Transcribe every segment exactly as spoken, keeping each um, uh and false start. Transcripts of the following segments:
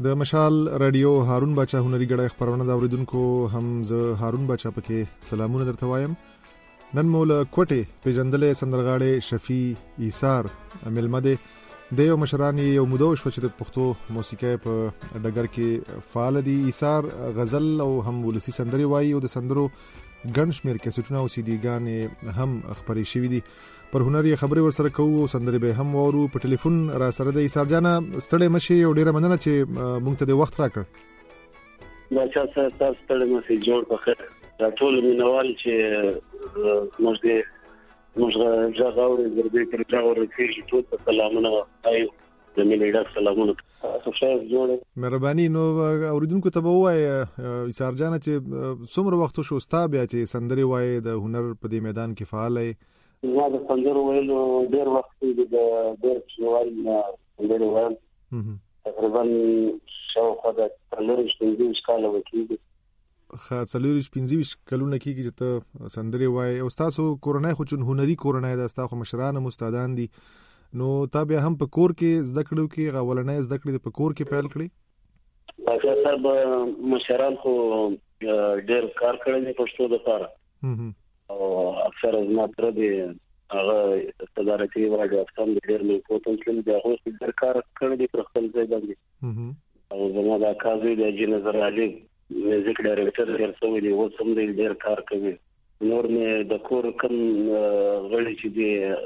د مشال رادیو هارون بچا هنري غړي خبرونه دا اوریدونکو هم زه هارون بچا پکې سلامونه درته وایم. نن مولا کوټه پیجندلې سندرغاړي شفیع ایثار ملمده د یو مشرانی یو مودو شو چې د پښتو موسیقي په ډګر کې فعال دي. ایثار غزل او هم ولسی سندري وایي او د سندرو ګڼ شمېر کیسټونه او سی ډي ګانې هم خبرې شوې دي. پر هنري خبرې ورسره کوو، سندري به هم وورو. په ټلیفون را سره د ایثار جان ستړی مشي او ډیره مننه چې مونږ ته د وخت راکړ. دا چې تاسو ستړی مشي جوړ په خیر. دا ټول مینوال چې موږ دې موږ ځاغوري زربې تر ځاوري چې ټول په سلامونه وایو. د مليډا سلامونه تاسو ښه جوړ. مهرباني. نو اوریدونکو ته وایي ایثار جان چې څومره وخت شو ستا بیا چې سندري وایي د هنر په دې میدان کې فعال دی؟ ما د سندرو ویلو ډېر وخت دی، د ډېر شوال نه سندرو وایم. تقریبا شاوخوا د څلورش پنځه کاله وکړي. ښه څلورش پنځه کلونه کېږي چې ته سندري وایي. او ستاسو کورنۍ خو چون هنري کورنۍ ده، ستاسو مشران استادان دي، نو تا بیا هم په کور کې زده کړو کې غوړنۍ زده کړې په کور کې پیل کړې؟ پاکه صاحب مشران خو ډېر کار کړی دی پښتو لپاره او اکثر از ما تر دې هغه صدارتي واجب افغان ډېر مې کوتل چې دا هغه ډېر کار کړی دی پر خپل ځای باندې. او زما د کاظم د جی نظر علي میوزیک ډایرکټر ډېر څو دی و سم ډېر کار کوي. نور مې د کور کم غړي چې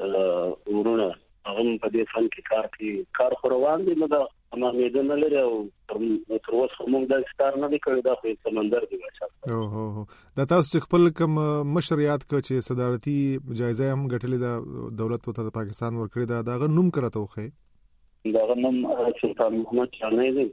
دی ورونه هغه په دې فن کې کار کوي. کار خو روان دی، نو دا ما مې نه لري او تر اوسه موږ د ستار نه دی کړی. دا خو سمندر دی. او هو دا تاسو خپل کوم مشر یاد ک چې صدارتي جایزه هم ګټلې ده دولت ته د پاکستان ورکړې ده، دا غو نوم کړته وخه؟ دا غو نوم سلطان محمد چانه دی.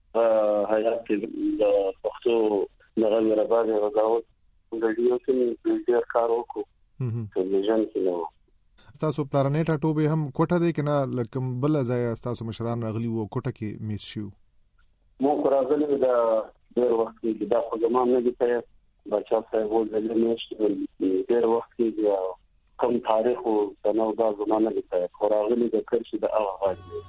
حیات د پښتو دغه مرباده وزاوت د دې کې ډېر کار وکړو په لجن کې. نو تاسو پلانټ ټوبه هم کوټه دی کنه لکه بل ځای تاسو مشران راغلي وو کوټه کې میس شو؟ مو راغلي دا ډېر وخت کې دا خو زمام نه دی ته بچا صاحب ولې نشته ډېر وخت کې کوم تاریخ او سنو دا زمانه دی ته خو راغلي د کړشي د هغه غاړي.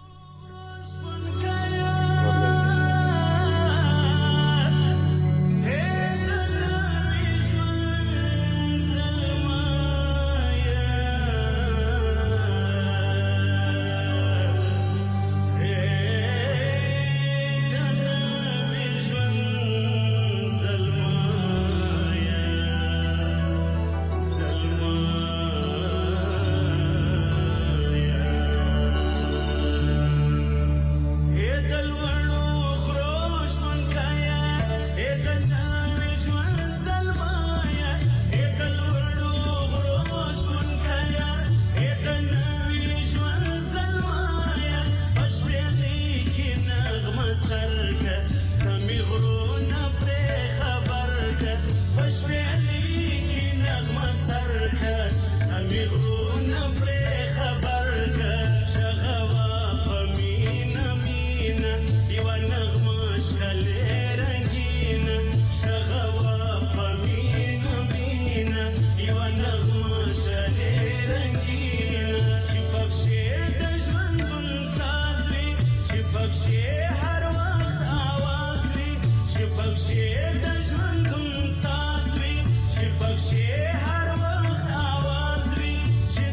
She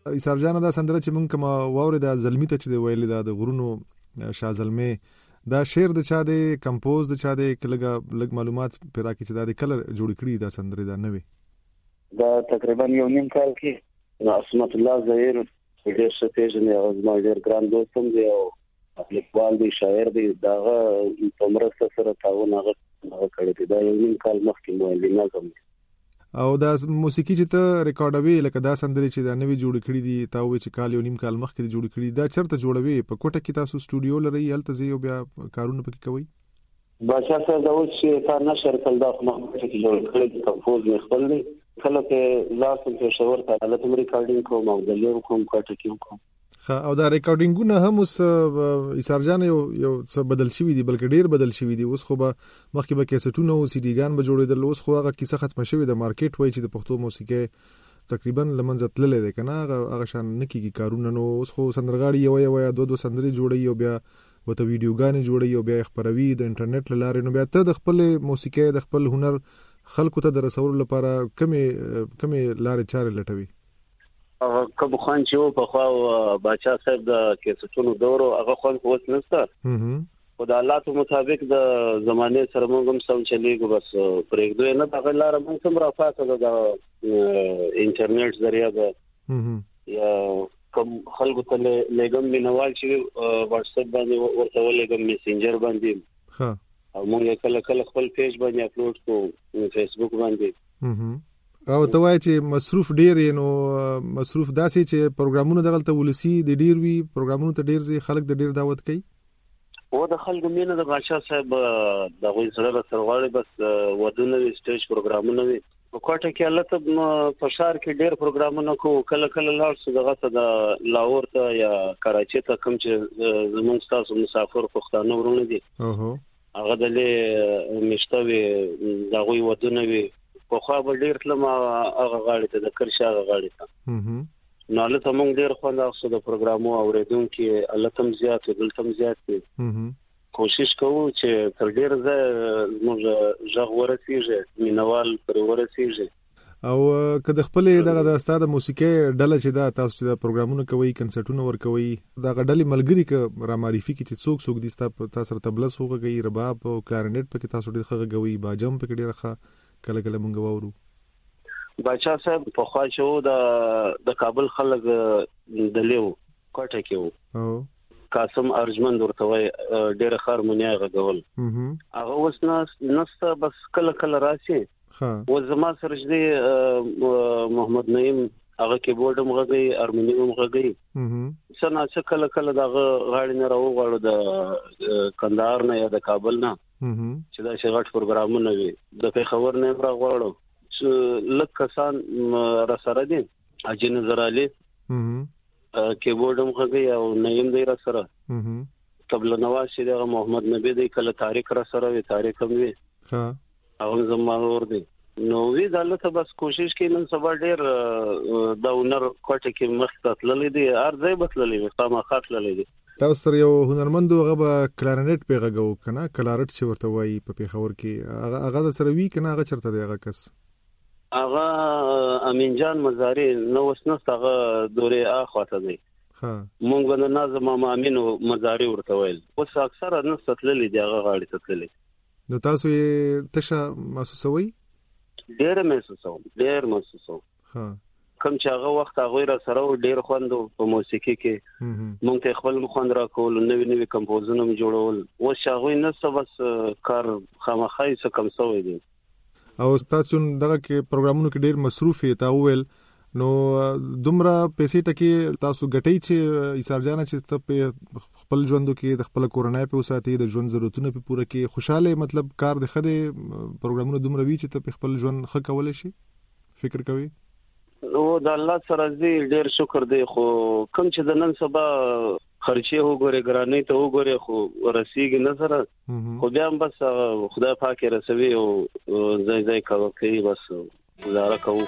ایثار جان دا سندره چې مونږ کوم واورېده زلمی ته چې ویل دا د غرونو شاه زلمی دا شعر د چا دی کمپوز د چا دی کله لګ معلومات پیرا کې چې دا د کلر جوړ کړی دا سندره دا نوې دا تقریبا یو نیم کال کې عصمت الله ظهیر ډېر ښه پیژنې او زما ډېر ګران دوست هم دی او لیکوال دی شاعر دی داغه په مرسته سره تعاون هغه کړی دی دا یو نیم کال مخکې مو نظم او دا موسیقي چې ته ریکارډوي لکه دا سندري چې دا نوې جوړ کړې دي تا وې چې کال یو نیم کال مخکې جوړ کړې دا چرته جوړوي په کوټه کې تاسو سټوډیو لري هلته زی او بیا کارونه پکې کوي بچا سره دا اوس چې کار نشر کول دا خو مخکې کې جوړ کړی کمپوز مې خپل دی کله کې لاسم په شاور ته لته ریکارډینګ کوم او د لیرو کوم کوټه کې کوم او دا ریکارډینګونه هم اوس ایثار جان یو یو څه بدل شوی دی بلکې ډیر بدل شوی دی اوس خو به مخکې به کیسټونه او سی ډی ګان به جوړېدل اوس خو هغه کیسه ختم شوی د مارکیټ وای چې د پښتو موسیقي تقریبا لمنځه تللې ده کنه هغه شان نکیږي کارونه نو اوس خو سندرغاړي یو یو یا دوه دوه سندري جوړي او بیا وته ویډیوګانې جوړي او بیا خبروي د انټرنیټ لاره نو بیا ته د خپل موسیقي د خپل هنر خلکو ته د رسول لپاره کمې کمې لارې چارې لټوي کوم خوان چې په خو بچا صاحب د کیسټونو دورو هغه خوان اوس نشته خو د حالات مطابق د زمانه سره موږ هم سم چلیږو بس پرېږدو نه دا لار موږ سم راځه د انټرنیټ ذریعہ د یا کوم خلکو ته لګم مینوال چې واتس اپ باندې ورته ولګم میسنجر باندې ها او موږ کله کله خپل پیج باندې اپلوډ کوو فیسبوک باندې او ته وایي چې مصروف ډیر نو مصروف داسې چې پروګرامونه دغلته ولسی د ډیر وی پروګرامونه ته ډیر زی خلک د ډیر دعوت کوي او د خلکو مینه د بادشاہ صاحب د غوي سره سرغړی بس ودونه سټیج پروګرامونه وي په کوټه کې الله ته په شهر کې ډیر پروګرامونه کو کله کله لاړ څه دغه ته د لاهور ته یا کراچي ته کوم چې زموږ تاسو مسافر پښتانه ورونه دي اوه هغه د مشتوي د غوي ودونه وي په خو به ډیر تلم هغه غاړي ته د کرشا غاړي ته نو له تمون ډیر خوند اخسو د پروګرامو اوریدونکو الله تم زیات دل تم زیات کوشش کوو چې تر ډیر ځای موږ ژغ ورسیږي مینوال پر ورسیږي او که د خپل دغه د استاد موسیقي ډله چې دا تاسو چې د پروګرامونو کوي کنسرټونه ور کوي دا غډلې ملګری ک را معرفي کی چې څوک څوک دي تاسو سره تبله سوغه کوي رباب او کلارنټ پکې تاسو ډیر ښه غوي باجم پکې ډیر ښه کله کله مونږ وورو بچا صاحب په خوا چې د د کابل خلک د لیو کوټه کې وو قاسم ارجمند ورته وای ډېر هارمونیا غول هغه اوس نه نسته بس کله کله راشي او زما سره دې محمد نعیم هغه کیبورډ هم غږی هارمونیم غږی څنګه چې کله کله دغه غاړي نه راو غواړو د کندهار نه یا د کابل نه چې دا شغټ پروګرامونه وي د پیښور نه را غواړو چې لک کسان را سره دي اجي نظر علي کیبورډ هم غږی او نعیم دی را سره قبل نواز چې د محمد نبی دی کله تاریخ را سره وي تاریخ هم وي ها او زموږ ور دي نو وی دلته بس کوشش کوي نن سبا ډیر د ونر کوټه کې مخته تللې دي ارزه بتللې خامہ خاطلې دي تاسو سره یو هنرمند هغه کلارنټ پیغاګو کنه کلارټ چې ورته وایي په پیښور کې هغه هغه سره وی کنه هغه چرته دی هغه کس هغه امین جان مزاری نو وسنه هغه دوره اخواته دی ها مونږ باندې نازم امین مزاری ورته ویل اوس اکثره نن ستللې دی هغه غاړي ستللې نو تاسو یې تشه محسوسوي ډېر محسوسوم ډېر محسوسوم ها کوم چې هغه وخت هغه را سره ډېر خوند په موسیقي کې مونږ ته خپل خوند را کول نوې نوې کمپوزونه جوړول او شاغوي نه څه بس کار خامخای څه کم سوې دي او تاسو دغه کې پروګرامونو کې ډېر مصروف یې تا ویل نو دومره پیسې ټکی تاسو ګټي چې ایثار جان چې خپل ژوندو کې د خپل کورنۍ په وساتي د ژوند ضرورتونو په پوره کې خوشاله مطلب کار د خده پروګرامونو دومره وی چې ته خپل ژوند ښه کول شي فکر کوي او د الله سره دې ډېر شکر دی خو کوم چې د نن سبا خرچه وګوره ګرانې ته وګوره خو رسیږي نه سره خو بیا هم بس خدای پاک رسوي او ځای ځای کوي بس گزاره کوو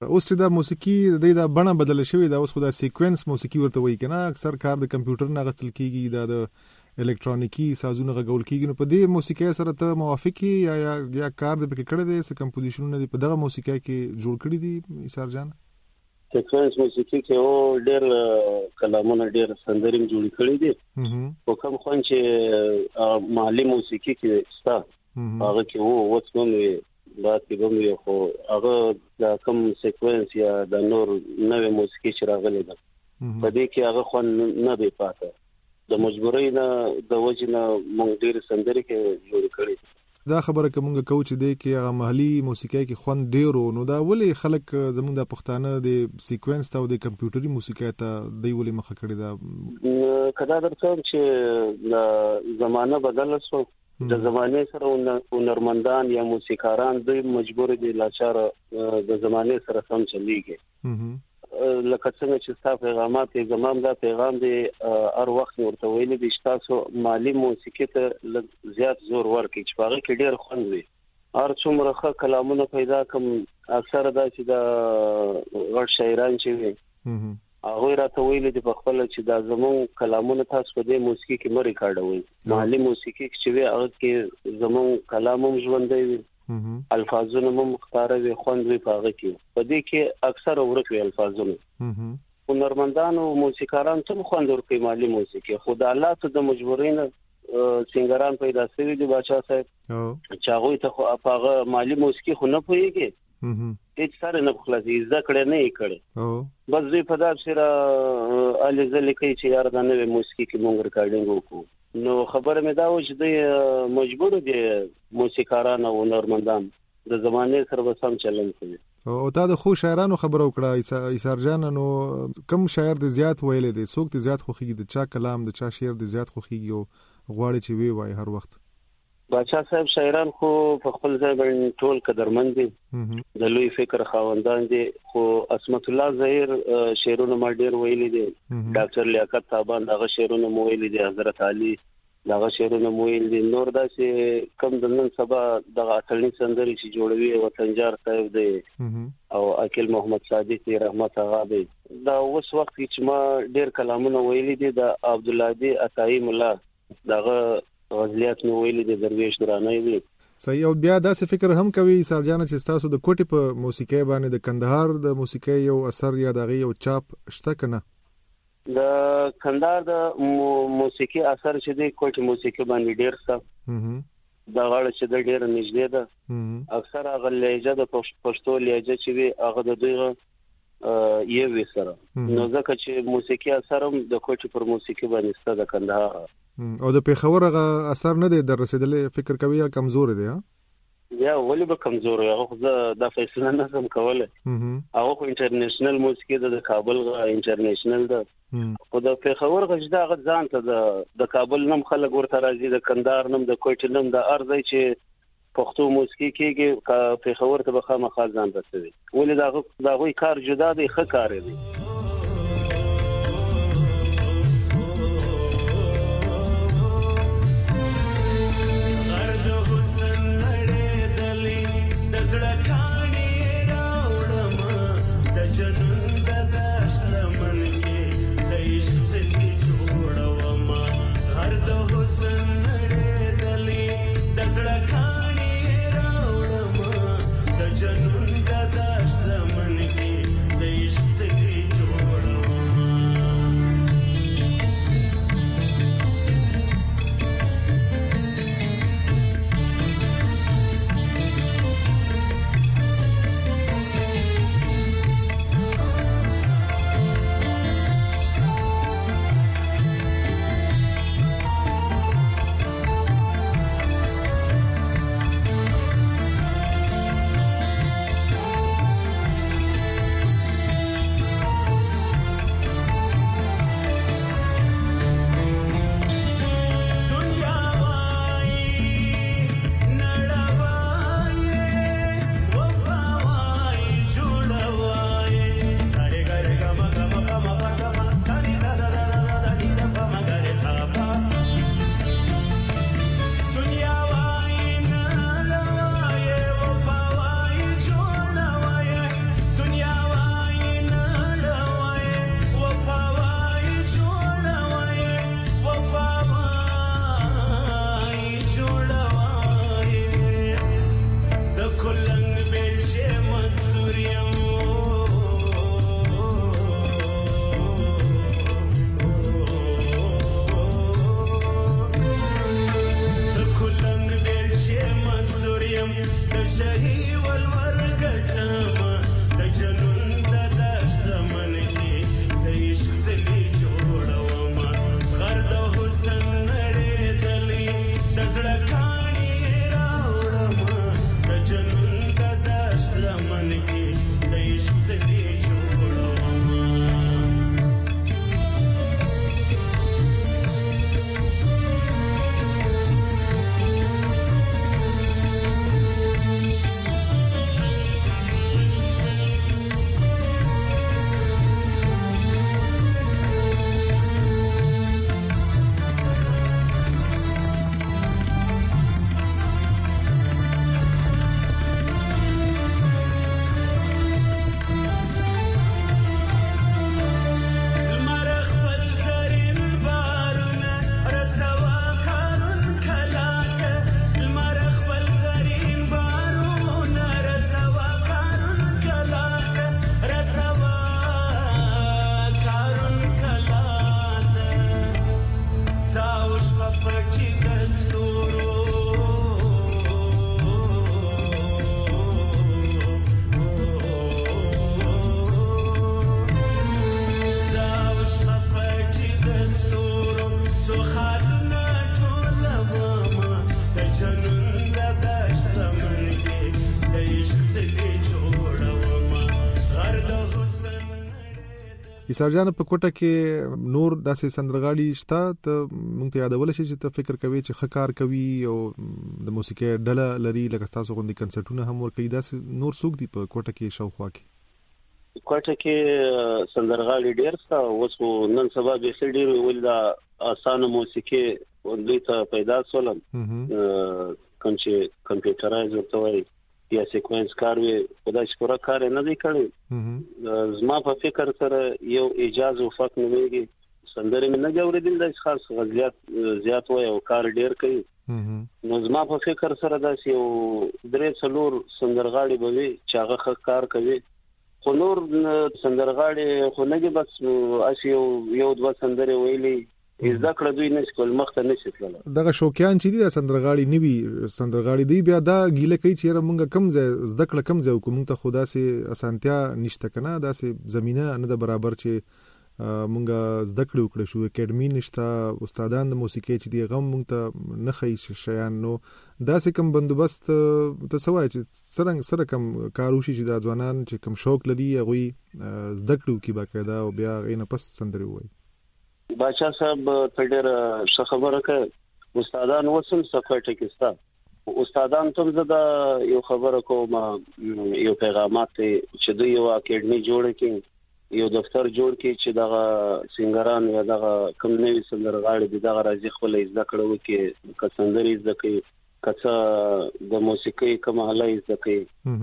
اوس چې دا موسیقي د دا بڼه بدل شوې دا اوس خو دا سیکوینس موسیقي ورته وایي کنه اکثر کار د کمپیوټر نه غستل کیږي دا د الکترونیکی سازونه غول کیږي نو په دې موسیقي سره ته موافقي یا یا کار د پکې کړی دی څه کمپوزیشنونه دی په دغه موسیقي کې جوړ کړی دي ایثار جان سیکوینس موسیقي کې او ډېر کلامونه ډېر سندرې جوړ کړی دي او کوم خو چې مالی موسیقي کې ستا هغه کې وو وڅونه دا چې کوم خو هغه د کوم سیکوینس یا د نور نوې موسیقي چې راغلي ده په دې کې هغه خو نه دی پاتې د مجبورۍ نه د وجې نه مونږ ډېر سندرې کې جوړ کړي دا خبره کومه کوم چې دی کې هغه محلي موسیقي کې خوند ډېر نو دا ولې خلک زموږ د پښتانه د سیکوینس ته او د کمپیوټري موسیقي ته دی ولې مخه کړی دا کدا درته چې د زمانه بدل شو د زمانه سره هنرمندان یا موسیقاران دوی مجبور دي لاچار د زمانه سره سم چلیږي لکه څنګه چې تاسو پیغامات زمام دا پیغام دی هر وخت ورته ویل دي چې تاسو مالی موسیقي ته زیات زور ورکړئ چې هغه کې ډېر خوند وي هر څومره ښه کلامونه پیدا کوم اکثر دا چې دا غټ شاعران چې وي هغه راته ویل دي په خپل چې دا زمون کلامونه تاسو په دې موسیقي کې مری کاډوي مالی موسیقي چې وي هغه کې زمون کلامم ژوندۍ وي الفاظونه مو مختاره وي خوند وي په هغه کې په دې کې اکثر ورک وي الفاظونه هنرمندان او موسیقاران ته خوند ورکوي مالی موسیقي خو د حالات د مجبورین سنگران پیدا شوي دي بچا صاحب چې هغه ته خو هغه مالی موسیقي خو نه پوهیږي هیڅ سره نه خلاصي ذکر نه یې کړي بس دوی په داسې سره الي ځلې کوي چې یار دا نوې موسیقي کې مونږ ریکارډینګ وکړو نو خبره مې دا و چې دوی مجبور دي موسیقاران او هنرمندان د زمانه سره سم چلند کوي او تا د خو شاعرانو خبرو کړه ایثار جان نو کم شاعر د زیات ویلې دي څوک د زیات خوخيږي د چا کلام د چا شعر د زیات خوخيږي او غواړي چې وی وای هر وخت بادشاہ صاحب شاعران خو په خپل ځای باندې ټول قدرمند دي د لوی فکر خاوندان دي خو اسمت الله ظهیر شعرونه ما ډیر ویلي دي ډاکټر لیاقت تابان دغه شعرونه مو ویلي دي حضرت علي دغه شعرونه مو ویلي دي نور داسې کم د نن سبا دغه اتلنی سندري چې جوړوي وطنجار صاحب دی او اکل محمد صادق رحمت هغه دی دا اوس وخت چې ما ډیر کلامونه ویلي دي د عبد الله دی عطای مولا دغه غزلیات نو ویلي د درویش درانه وی صحیح او بیا داسې فکر هم کوي ایثار جان چې تاسو د کوټي په موسیقي باندې د کندهار د موسیقي یو اثر یا دغه یو چاپ شته کنه د کندهار د موسیقي اثر چې د کوټي موسیقي باندې ډیر څه دا غاړه چې د ډیر نږدې ده اکثر هغه لهجه د پښتو لهجه چې وي هغه د دوی یو وسره نو ځکه چې موسیقي اثر هم د کوټي پر موسیقي باندې ست د کندهار او د پیښور غ اثر نه دی در رسیدلې فکر کوي یا کمزور دی ها یا ولې به کمزور یا خو د فیصله نه سم کوله هغه خو انټرنیشنل موسیقي د کابل غ انټرنیشنل ده خو د پیښور غ دا غ ځان ته د کابل نم خلک ورته راځي د کندهار نم د کوټ نم د ارزای چې پښتو موسیقي کېږي پیښور ته به خامخا ځان رسوي ولې دا دا غوي کار جدا دی ښه کار دی جنون کا داشت من کی دیش سے ایثار جان په کوټه کې نور داسې سندرغاړي شته ته مونږ ته یادول شي چې ته فکر کوي چې ښه کار کوي او د موسیقي ډله لري لکه تاسو غوندي کنسرټونه هم ورکوي داسې نور څوک دي په کوټه کې شاوخوا کې کوټه کې سندرغاړي ډېر څه اوس نن سبا به څه ډېر ول دا اسانه موسیقي دوی ته پیدا سولم کوم چې کمپیوټرایز ورته وایي یا سیکوینس کار وي خدای شکر کار نه دی کړی زما په فکر سره یو اجازه او فق نه ویږي سندره مې نه جوړېدل د خاص غزيات زیات وای او کار ډیر کوي نو زما په فکر سره دا یو درې څلور سندرغاړي به وي چې هغه کار کوي خو نور سندرغاړي خو نه دي بس اسی یو یو دوه سندره ویلي زده کړه دوی نشي کول مخته نشي تلل دغه شوقیان چې دي سندرغاړي نیوي سندرغاړي دی بیا دا ګیله کوي چې موږ کم زده کړه کم ځو کوم ته خدا سي اسانتیا نشته کنه دا سي زمينه نه د برابر چې موږ زده کړو کړو شو اکیډمي نشته استادان د موسیقي چې دی غم موږ ته نه خي شیان نو دا سي کم بندوبست ته سوای چې سرنګ سره کم کاروشي چې د ځوانان چې کم شوق لري هغه زده کړو کی باقاعده او بیا غینه پس سندري وای باچا صاحب په ډېر ښه خبره کوي استادان وسم سفر ټکستا استادان ته زدا یو خبره کوم یو پیغامات چې دوی یو اکیډمي جوړ کړي یو دفتر جوړ کړي چې دغه سنگران یا دغه کم نوې سندرغاړي دغه راځي خپل زده کړو کې کسندري زده کوي کڅه د موسیقي کومه هلای زده کوي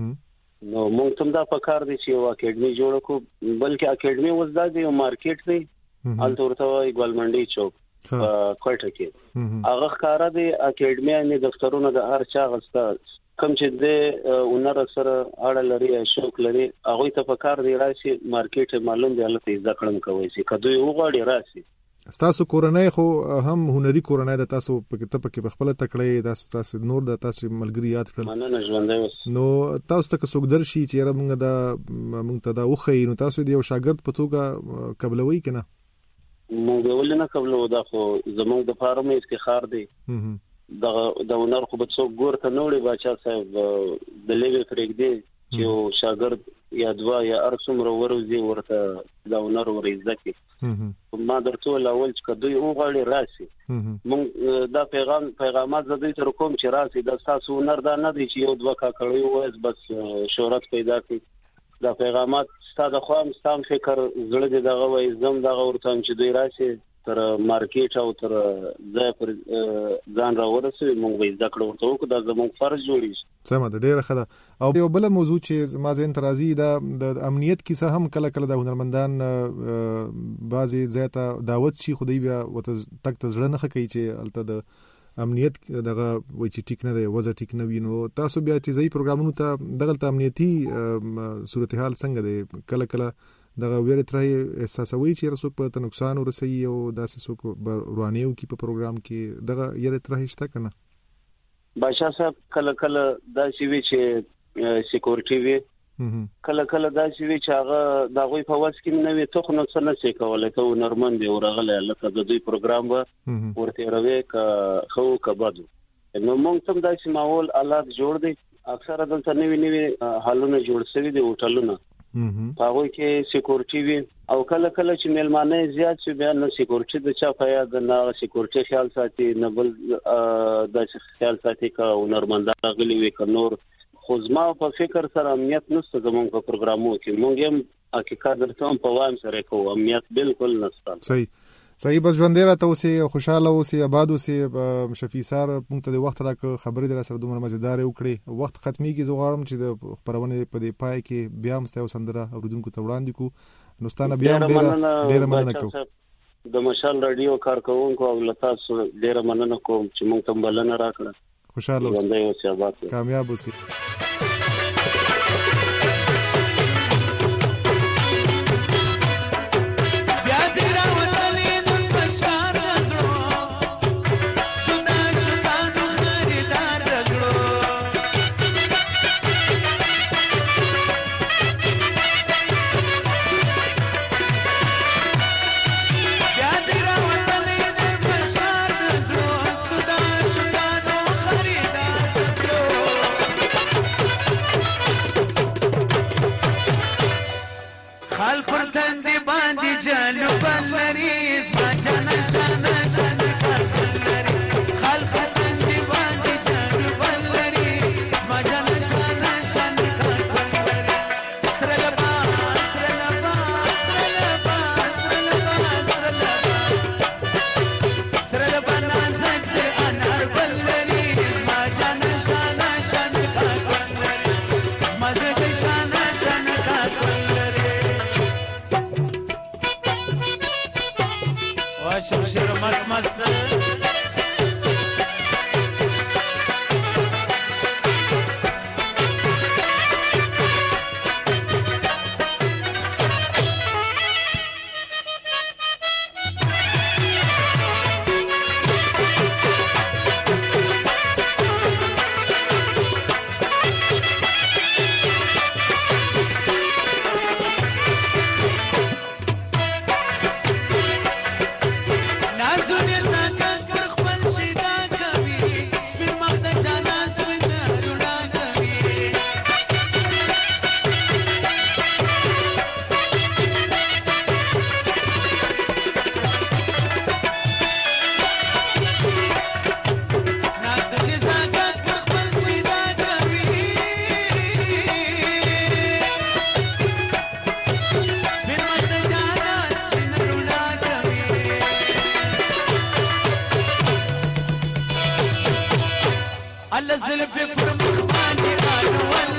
نو موږ ته دا پکار دي چې یو اکیډمي جوړ کړو بلکې اکیډمي وزدا دی یو مارکیټ دی الته ورته ګولمنډي چوک په کوټه کې هغه ښکارا دی اکیډمي نه دفترونه د هر چا غستا کم چې د اونر سره اړه لري شوق لري هغه ته په کار دی راشي مارکیټ معلوم دی الته زده کړم کوي چې کدوې وغواړي راشي تاسو کورنۍ خو هم هنري کورنۍ د تاسو په کتاب کې خپل تکړه تاسو تاسو نور د تاسو ملګری یاد کړل مننه ژوندې نو تاسو ته څوک درشي چې موږ د موږ ته دا وخی نو تاسو د یو شاګرد په توګه قبلوي کنه موږ ولنه قبل ودا خو زموږ د فارم افتخار دی د د ونر خو به څوک ګور ته نوړي باچا صاحب د لیوی فرګ دی چې شاګرد یا دوا یا ارسمره ورزي ورته د ونر ورزده کی ما درته اول چې دوی وغړي راسي موږ دا پیغام پیغامات زده تر کوم چې راسي د تاسو ونر دا نه دی چې یو دوا کا کړی وایس بس شهرت پیدا کی دا پیغامات ستاسو خو هم ستاسو فکر زړه دې دغه وای زم دغه ورته چې دوی راشي تر مارکیټ او تر ځای پر ځان را ورسوي موږ به زده کړو ورته وکړو دا زموږ فرض جوړیږي سمه ده ډیره ښه ده او یو بل موضوع چې ما زین ترازی دا د امنیت کیسه هم کله کله د هنرمندان بعضی ځای ته دعوت شي خدای بیا وته تک ته زړه نه کوي چې الته د امنیت دغه وای چې ټیک نه دی وځه ټیک نه وینو تاسو بیا چې ځای پروګرامونو ته دغه امنیتي صورتحال څنګه دی کله کله دغه ویره ترې احساسوي چې رسوک په نقصان ورسي او داسې څوک روانیو کی په پروګرام کې دغه یره ترې شته کنه بادشاہ صاحب کله کله دا شی وی چې سکیورټي وي کله کله دا چې وی چې هغه د غوي په واس کې نه وي ته خو نه څه نه شي کولای ته نورمن دی ورغله لکه د دوی پروګرام به ورته روي ک خو کبادو نو موږ څنګه دا چې ماحول حالات جوړ دي اکثره دلته نوی نوی حالونه جوړ شوي دي هوټلونه هغه کې سکیورټي وي او کله کله چې ملمانه زیات شي بیا نه سکیورټي د چا په یاد نه سکیورټي خیال ساتي نه بل د خیال ساتي کا نورمنده غلي وي ک نور خو زما په فکر سره امنیت نشته زموږ په پروګرامو کې موږ هم حقیقت درته په وایم سره کوو امنیت بالکل نشته صحیح صحیح بس ژوند دی راته اوسې خوشاله اوسې آباد اوسې شفیع سار موږ ته د وخت راک خبرې در سره دومره مزیدار وکړي وخت ختميږي زه غواړم چې د خبرونه په دې پای کې بیا هم ستاسو سندره اوریدونکو ته وړاندې کو نو ستانه بیا ډیره ډیره مننه کوم د مشال رادیو کارکونکو او لتاسو ډیره مننه کوم چې موږ ته بلنه راکړه خوشاله اوسئ کامیاب اوسئ على الزلف في مخباني قالوا